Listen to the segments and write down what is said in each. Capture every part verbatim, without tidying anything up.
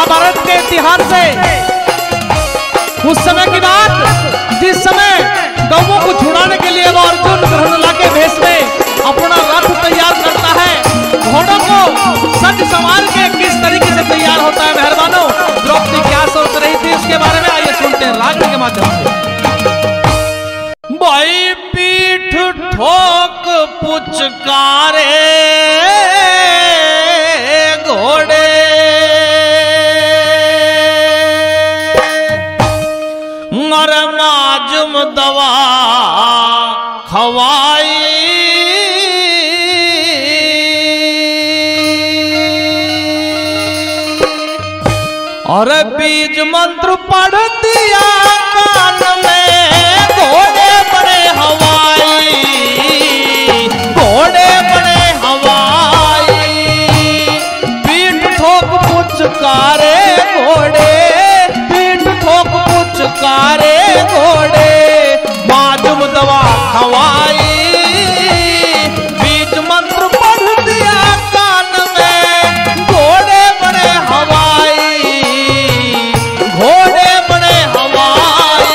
महाभारत के इतिहास से उस समय की बात, जिस समय गौओं को छुड़ाने के लिए वो अर्जुन ग्रहणला के भेष में अपना रथ तैयार करता है, घोड़ों को सज संवार के किस तरीके से तैयार होता है। मेहरबानों, द्रौपदी क्या सोच रही थी उसके बारे में आइए सुनते हैं राग के माध्यम से। भाई पीठ ठोक पुचकारे घोड़े, मर माजुम दवा खवाई, और बीज मंत्र पढ़ दिया कान में, घोड़े बड़े हवाई, घोड़े बड़े हवाई, पीठ ठोक पुचकारे घोड़े, पीठ ठोक पुचकारे घोड़े, माजुम दवा खवाई, बीज मंत्र पढ़ दिया कान में, घोड़े बड़े हवाई, घोड़े बड़े हवाई।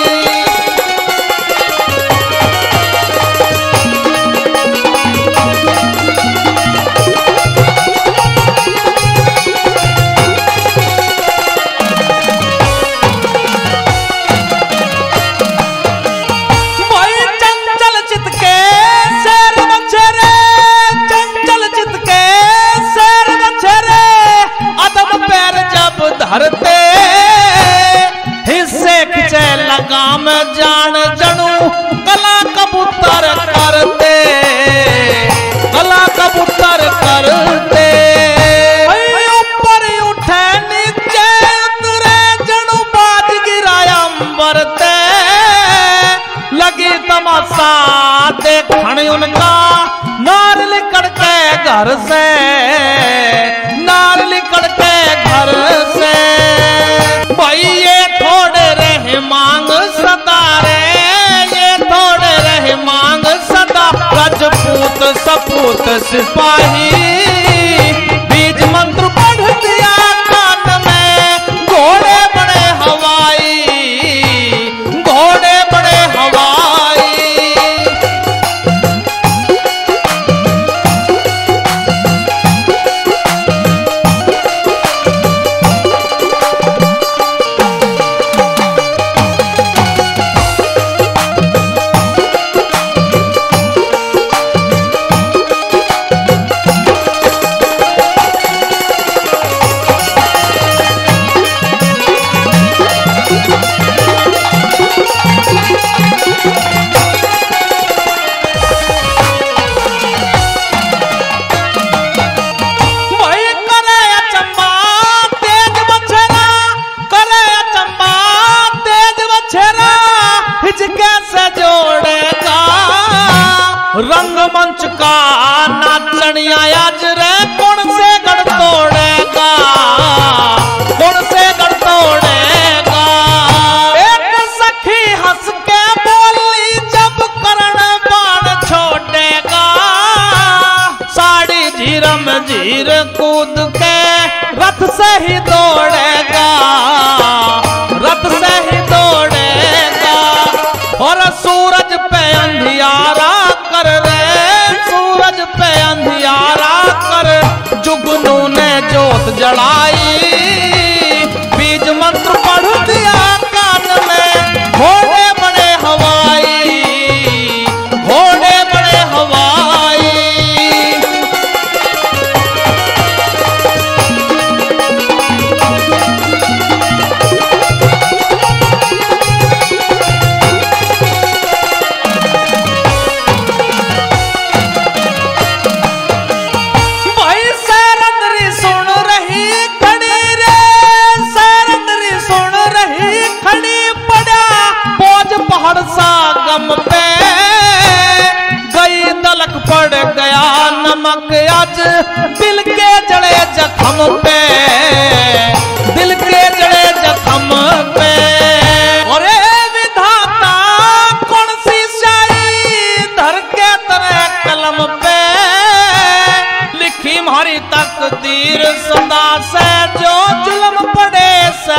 भाई चंचल चित के शेर बछेरे, चंचल चित के शेर बछेरे, अदम पैर जब धरते, हिस्से खिंचे लगाम जान जणू, कला कबूतर करते, कला कबूतर करते, ऊपर उठे नीचे उतरे जणू, बाज गिराया अंबरते, लगी तमाशा देखण उनका, नार लिकड़ के घर से, नार लिकड़ के घर से, भाई ये थोड़े रहे मांग सदा रे, ये थोड़े रहे मांग सदा, राजपूत सपूत सिपाही, बीज मंत्र पढ़ दिया कान में, घोड़े बड़े हवाई, घोड़े बड़े हवाई।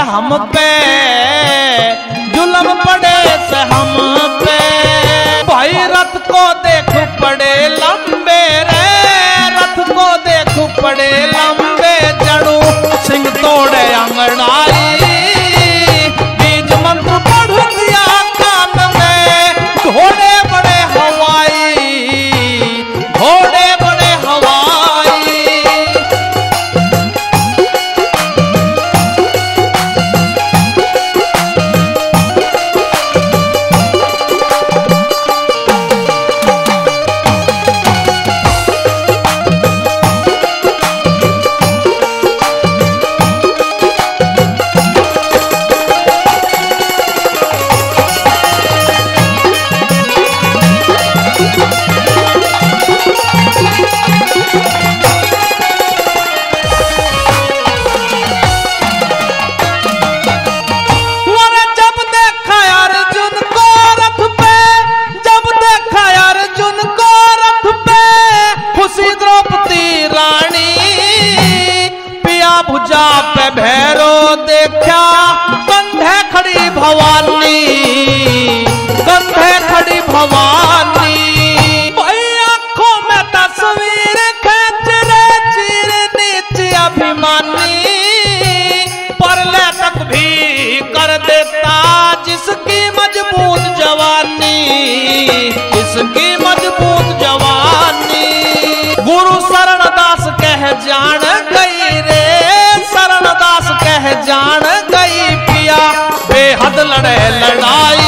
हम पे, जुल्म पड़े से हम पे। भाई रथ को देख पड़े लंबे रे, रथ को देख पड़े लंबे, जड़ू सिंह तोड़े अंगड़ाई, बीज मंत्र पढ़ दिया कान में। घोड़े बड़े हवाई, घोड़े बड़े हवाई। भुजा पे भैरो देखा, कंधे खड़ी भवानी, कंधे खड़ी भवानी। भाई आंखों में तस्वीर खींच रे, चीर नीचे अभिमानी। परले तक भी कर देता जिसकी मजबूत जवानी, जिसकी मजबूत जवानी। गुरु शरणदास कह जान गई रे, शरणदास कह जान गई पिया, बेहद लड़े लड़ाई।